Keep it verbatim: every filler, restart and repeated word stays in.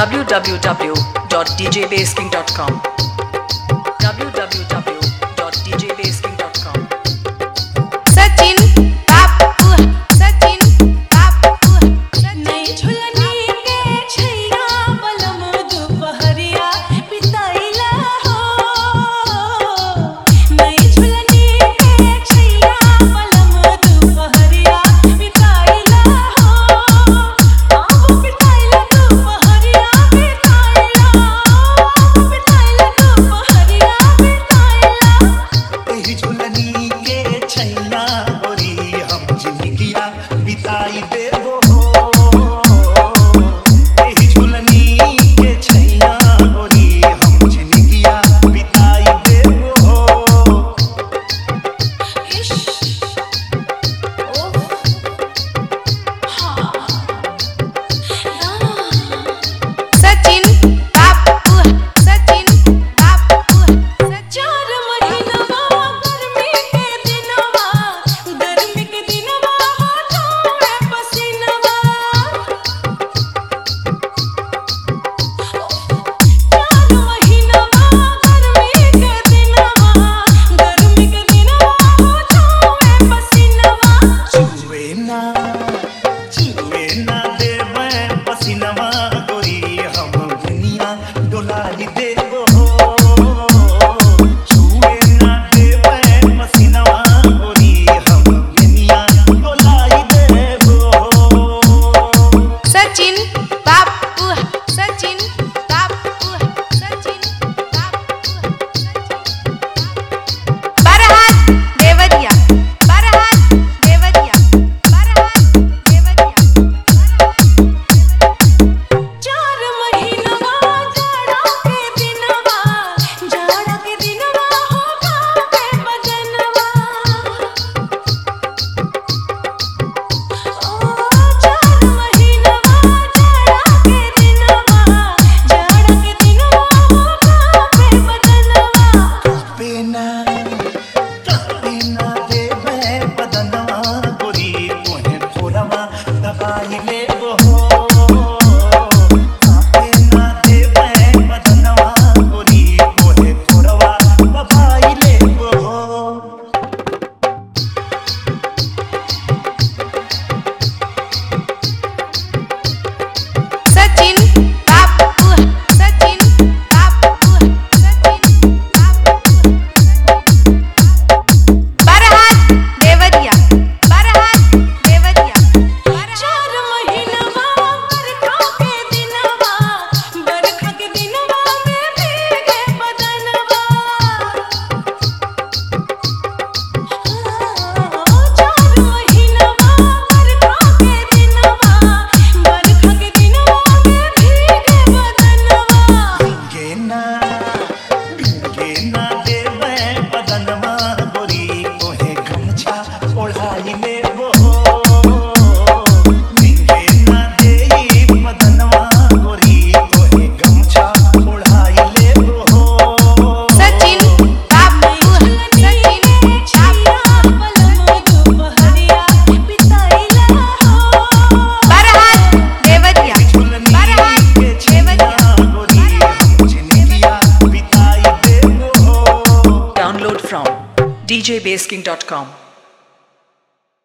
w w w dot d j bass king dot com w w w dot d j bass king dot com Sachin बापू सचिन बापू नई झुलनी के छैया बलम दुपहरिया बिताइला हो नई झुलनी के छैया बलम दुपहरिया बिताइला हो आओ बिताइला दुपहरिया बिताइला बिताइला दुपहरिया बिताइला एही झुलनी के छैया गोरी हम जिंदगिया बिताई देबो एही झुलनी के छैया गोरी हम जिंदगिया बिताई देबो इश ओह हाँ सचिन बापू सचिन बापू चार महीनवा गर्मी के दिनवा गर्मी के दिनवा हो जाए पसीनवा चार महीनवा गर्मी के दिनवा गर्मी के दिनवा हो जाए पसीनवा चुए ना चुए ना देबे पसीनवा गोरी हम दुनिया डोलाई देबो चुए ना देबे पसीनवा गोरी हम दुनिया डोलाई देबो सचिन बापू सचिन बापू सचिन बापू बरहात देवरिया बरहात देवरिया बरहात देवरिया चार महीनवा जाड़ा के दिनवा जाड़ा के दिनवा हो कांपे बदनवा ओ चार महीनवा जाड़ा के दिनवा जाड़ा के दिनवा हो कांपे बदनवा पेना पेना देबे बदनवा गोरी तोहे थोड़वा दबाई लेबो पेना देबे बदनवा गोरी तोहे थोड़वा दबाई लेबो सचिन बापू सचिन बापू सचिन बापू बरहात देवरिया बरहात देवरिया चार महीनवा बरखा के दिनवा बरखा के दिनवा में भीगे बदनवा चार महीनवा बरखा के दिनवा बरखा के दिनवा में भीगे बदनवा भिंगे ना भिंगे ना देबे बदनवा गोरी तोहे गमछा ओढ़ाई लेबो भिंगे ना देई बदनवा गोरी तोहे गमछा ओढ़ाई लेबो सचिन बापू सचिन छैया बलम दुपहरिया बिताइला हो बरहात देवरिया झुलनी बरहात के छैया गोरी हम जिंदगिया बिताई देबो download from d j bass king dot com